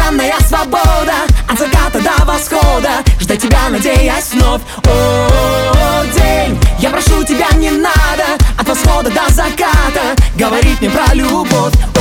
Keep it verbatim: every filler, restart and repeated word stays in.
Долгожданная свобода, от заката до восхода, ждать тебя, надеясь вновь. О, день, я прошу тебя, не надо от восхода до заката говорить мне про любовь.